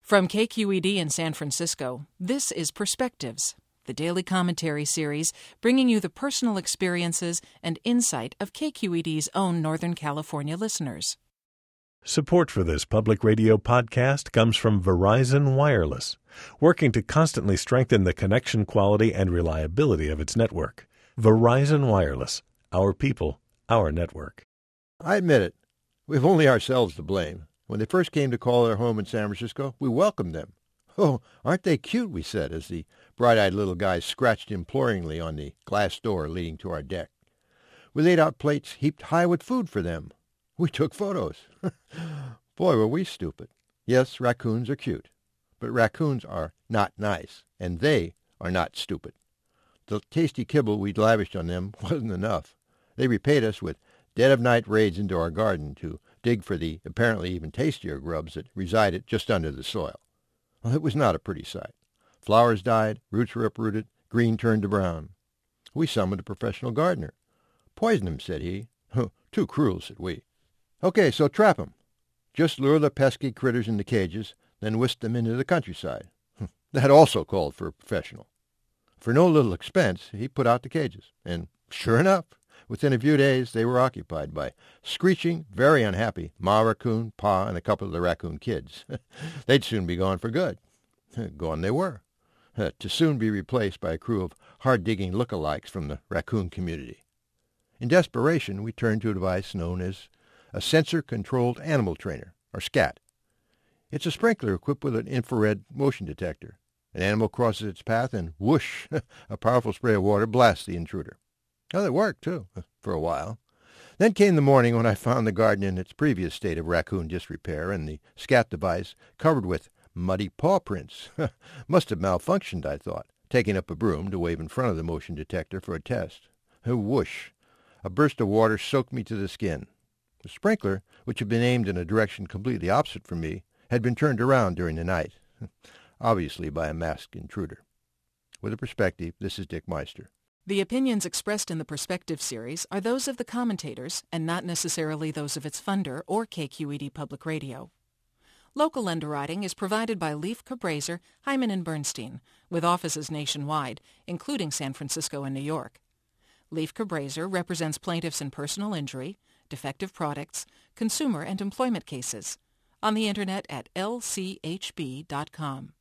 From KQED in San Francisco, this is Perspectives, the daily commentary series bringing you the personal experiences and insight of KQED's own Northern California listeners. Support for this public radio podcast comes from Verizon Wireless, working to constantly strengthen the connection quality and reliability of its network. Verizon Wireless, our people, our network. I admit it, we've only ourselves to blame. When they first came to call our home in San Francisco, we welcomed them. "Oh, aren't they cute," we said, as the bright-eyed little guys scratched imploringly on the glass door leading to our deck. We laid out plates heaped high with food for them. We took photos. Boy, were we stupid. Yes, raccoons are cute, but raccoons are not nice, and they are not stupid. The tasty kibble we'd lavished on them wasn't enough. They repaid us with dead-of-night raids into our garden to dig for the apparently even tastier grubs that resided just under the soil. Well, it was not a pretty sight. Flowers died, roots were uprooted, green turned to brown. We summoned a professional gardener. "Poison him," said he. "Too cruel," said we. "Okay, so trap 'em. Just lure the pesky critters into cages, then whisk them into the countryside." That also called for a professional. For no little expense, he put out the cages, and sure enough, within a few days they were occupied by screeching, very unhappy Ma Raccoon, Pa, and a couple of the raccoon kids. They'd soon be gone for good. Gone they were, to soon be replaced by a crew of hard-digging look-alikes from the raccoon community. In desperation, we turned to a device known as a sensor-controlled animal trainer, or SCAT. It's a sprinkler equipped with an infrared motion detector. An animal crosses its path, and whoosh, a powerful spray of water blasts the intruder. Well, it worked, too, for a while. Then came the morning when I found the garden in its previous state of raccoon disrepair, and the SCAT device covered with muddy paw prints. Must have malfunctioned, I thought, taking up a broom to wave in front of the motion detector for a test. Whoosh! A burst of water soaked me to the skin. The sprinkler, which had been aimed in a direction completely opposite from me, had been turned around during the night, obviously by a masked intruder. With a perspective, this is Dick Meister. The opinions expressed in the Perspective series are those of the commentators and not necessarily those of its funder or KQED Public Radio. Local underwriting is provided by Leif Cabraser, Hyman & Bernstein, with offices nationwide, including San Francisco and New York. Leif Cabraser represents plaintiffs in personal injury, defective products, consumer and employment cases, on the Internet at lchb.com.